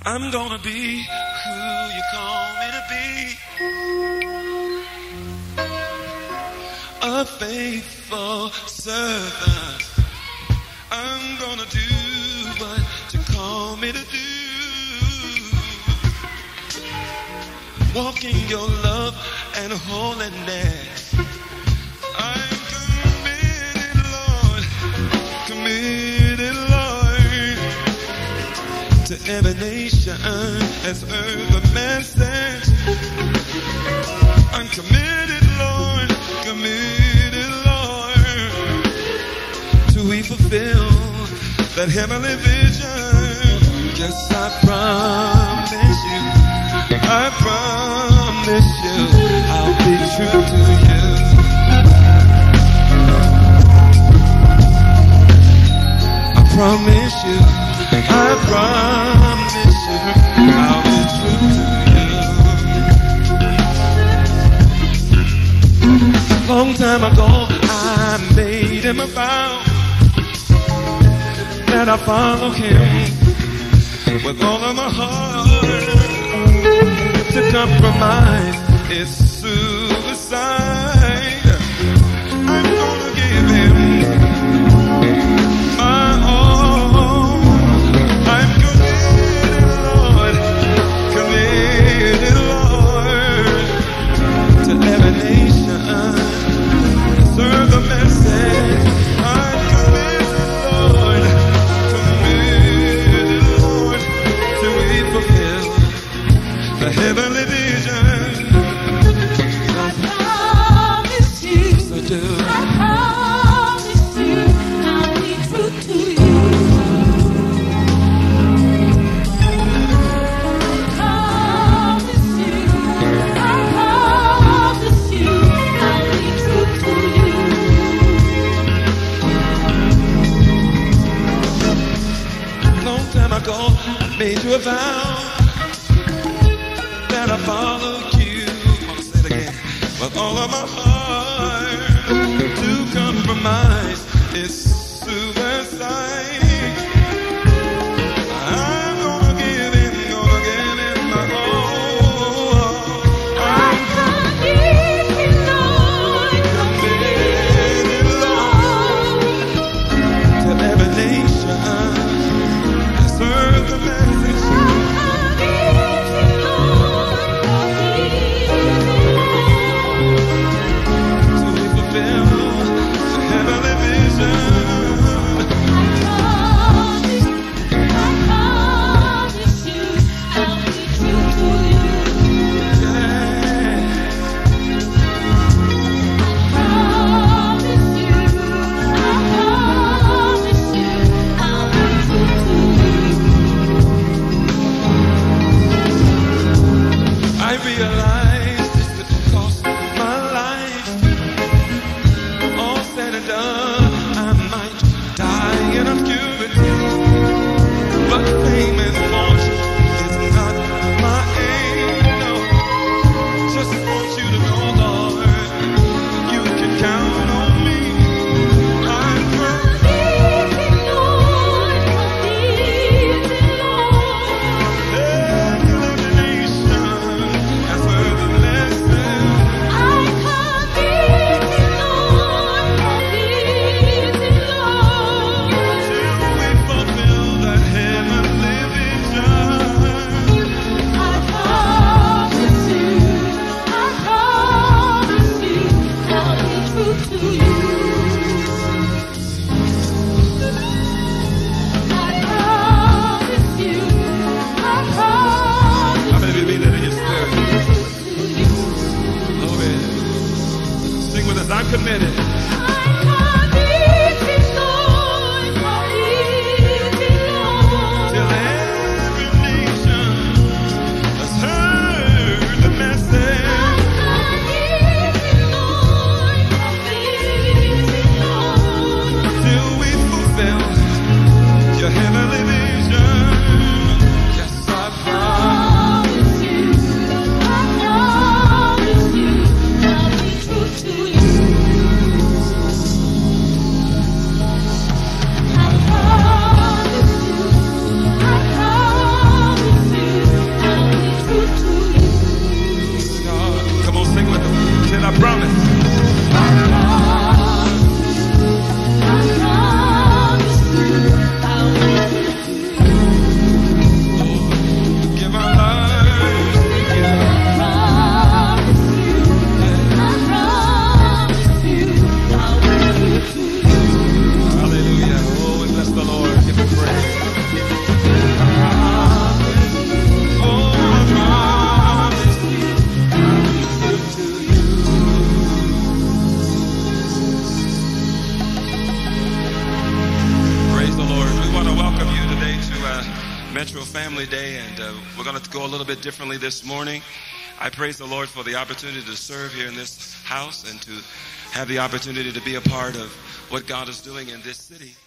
I'm gonna be who you call me to be. A faithful servant. I'm gonna do what you call me to do. Walk in your love and holiness. I'm committed, Lord, to every nation that's heard the message. I'm committed, Lord, to we fulfill that heavenly vision. Yes, I promise you, I'll be true to you. I promise you, I'll be true to you. Long time ago, I made him a vow that I follow him with all of my heart. To compromise is suicide. I'm gonna give him my all. I'm committed, Lord, to every nation. Serve the message. I'm committed, Lord, to we fulfill the heavenly vision. I promise you, so do. I promise you, I'll be true to you. I promise you, I'll be true to you. Long time ago, I made you a vow that I follow you. I'll say it again. With all of my heart, to compromise is suicide. I'm gonna give him my all. I'm committed, Lord, to every nation. Serve the message. To fulfill the heavenly vision. I'm committed. Till every nation has heard the message. Till we fulfill your heavenly vision. Yes, I promise you. I promise you, I'll be true to you. Metro Family Day, and we're going to go a little bit differently this morning. I praise the Lord for the opportunity to serve here in this house and to have the opportunity to be a part of what God is doing in this city.